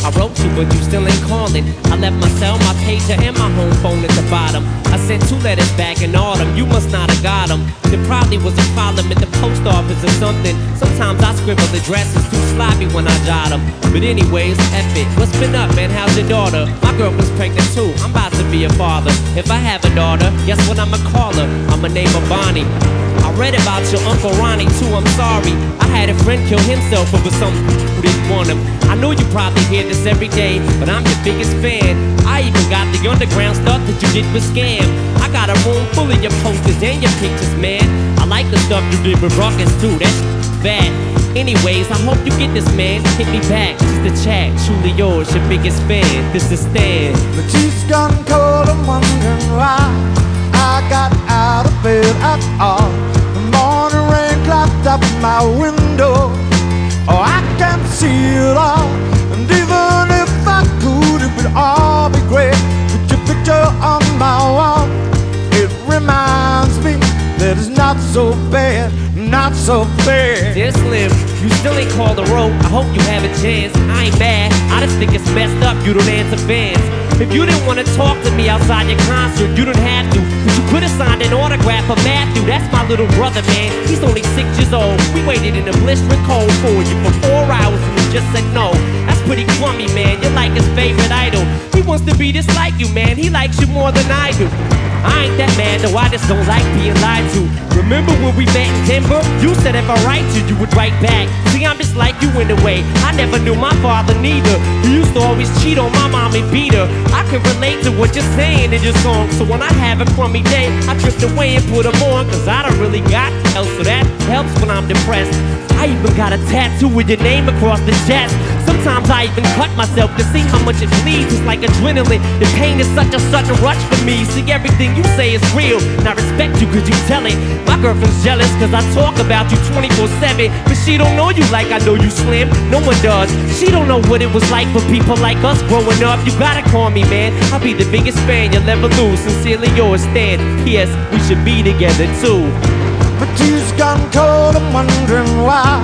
I wrote you, but you still ain't calling. I left my cell, my pager, and my home phone at the bottom. I sent 2 letters back in autumn. You must not have got them. There probably was a problem at the post office or something. Sometimes I scribble addresses too sloppy when I jot them. But anyways, F it. What's been up, man? How's your daughter? My girlfriend's pregnant too. I'm about to be a father. If I have a daughter, guess what I'ma call her? I'ma name her Bonnie. I read about your Uncle Ronnie too, I'm sorry. I had a friend kill himself over something who didn't want him. I know you probably hear this every day, but I'm your biggest fan. I even got the underground stuff that you did with Scam. I got a room full of your posters and your pictures, man. I like the stuff you did with Ruckus too, that's bad. Anyways, I hope you get this, man. Hit me back, just the chat. Truly yours, your biggest fan. This is Stan. The tea's gone cold, I'm wondering why I got out of bed at all. The morning rain clapped up my window. Oh, I can't see it all. And even if I could, it would all be great. Put your picture on my wall. It reminds me that it's not so bad, not so bad. Dear Slim, you still ain't called a road. I hope you have a chance. I ain't mad, I just think it's messed up you don't answer fans. If you didn't want to talk to me outside your concert, you didn't have to. But you could have signed an autograph for Matthew. That's my little brother, man. He's only 6 years old. We waited in the blistering cold for you for 4 hours and you just said no. That's pretty crummy, man. You're like his favorite idol. He wants to be just like you, man. He likes you more than I do. I ain't that man, though I just don't like being lied to. Remember when we met in Denver? You said if I write you would write back. See, I'm just like you in a way. I never knew my father neither. He used to always cheat on my mom and beat her. I can relate to what you're saying in your song. So when I have a crummy day, I drift away and put them on. Cause I don't really got else, so that helps when I'm depressed. I even got a tattoo with your name across the chest. Sometimes I even cut myself to see how much it bleeds. It's like adrenaline. The pain is such a sudden rush for me. See, everything you say is real, and I respect you cause you tell it. My girlfriend's jealous cause I talk about you 24/7. But she don't know you like I know you, Slim. No one does. She don't know what it was like for people like us growing up. You gotta call me, man. I'll be the biggest fan you'll ever lose. Sincerely yours, Stan. P.S. We should be together too. My tea's gone cold, I'm wondering why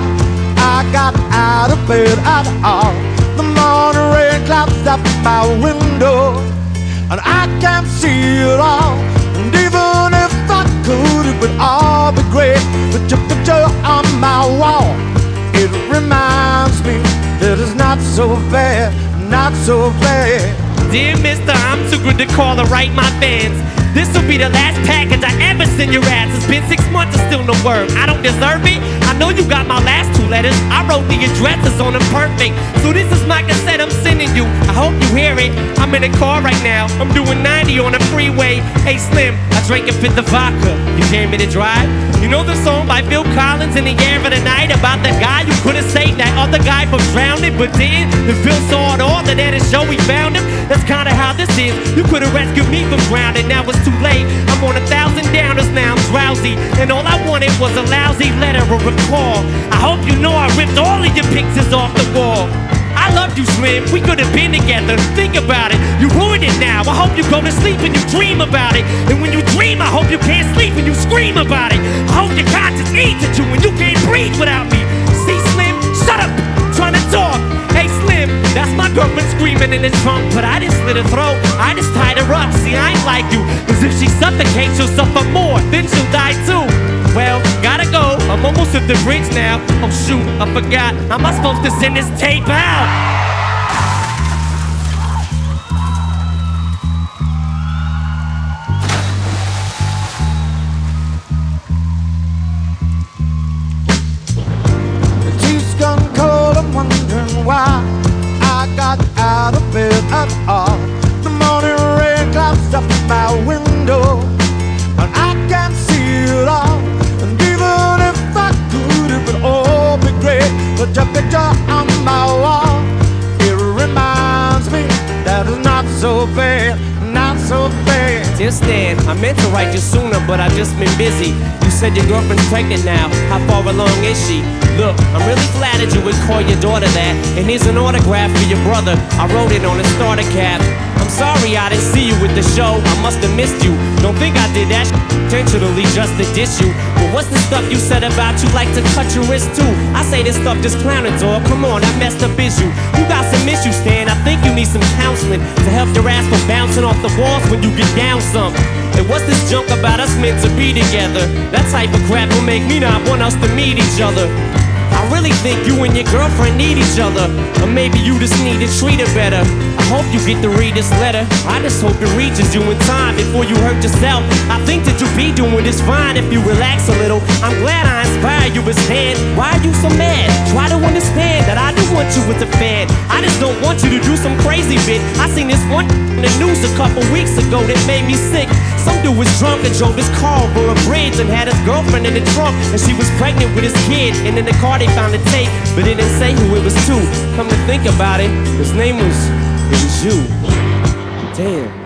I got out of bed at all. The morning rain clouds up my window, and I can't see it all. And even if I could, it would all be great. Put your picture on my wall. It reminds me that it's not so bad, not so bad. Dear mister, I'm too good to call or write my fans. This'll be the last package I ever send your ass. It's been 6 months and still no word. I don't deserve it. I know you got my last 2 letters. I wrote the addresses on them perfect. So this is my cassette I'm sending you. I hope you hear it. I'm in a car right now. I'm doing 90 on the freeway. Hey Slim, I drank a fifth of vodka. You dare me to drive? You know the song by Phil Collins in the air of the night about the guy who could have saved that other guy from drowning, but did? And Phil saw it all, and at his show we found him. That's kinda how this is. You could have rescued me from drowning. Now it's too late. I'm on 1,000 downers now. I'm drowsy, and all I wanted was a lousy letter or a call. I hope you know I ripped all of your pictures off the wall. I loved you, Slim. We could have been together. Think about it. You ruined it now. I hope you go to sleep and you dream about it. And when you dream, I hope you can't sleep and you scream about it. I hope your conscience eats at you and you can't breathe without me. See, Slim? Shut up. Trying to talk. Hey, Slim. That's my girlfriend screaming in the trunk, but I didn't slit her throat. I just tied her up. See, I ain't like you. Cause if she suffocates, she'll suffer more. Then she'll die too. Well, gotta go. I'm almost at the bridge now. Oh shoot, I forgot. How am I supposed to send this tape out? The tea's gone cold, I'm wondering why I got out of bed at all. The morning rain clouds up my window, and I can't see it all. And even if I could, it would all be great. Put your picture on my wall. It reminds me that it's not so bad, not so bad. Dear Stan, I meant to write you sooner, but I've just been busy. You said your girlfriend's pregnant now. How far along is she? Look, I'm really flattered you would call your daughter that. And here's an autograph for your brother. I wrote it on a starter cap. I'm sorry I didn't see you with the show. I must have missed you. Don't think I did that intentionally just to diss you. But what's the stuff you said about you like to cut your wrist too? I say this stuff just clowning, dog. Come on, I messed up is you. You got some issues, Stan. I think you need some counseling to help your ass from bouncing off the walls when you get down some. And what's this junk about us meant to be together? That type of crap will make me not want us to meet each other. I really think you and your girlfriend need each other, or maybe you just need to treat her better. I hope you get to read this letter. I just hope it reaches you in time before you hurt yourself. I think that you'll be doing this fine if you relax a little. I'm glad I inspired you as Stan. Why are you so mad? Try to understand that I do want you as a fan. I just don't want you to do some crazy bit. I seen this one in the news a couple weeks ago that made me sick. Some dude was drunk and drove his car over a bridge and had his girlfriend in the trunk, and she was pregnant with his kid. And in the car they found a tape, but it didn't say who it was to. Come to think about it, his name was you. Damn.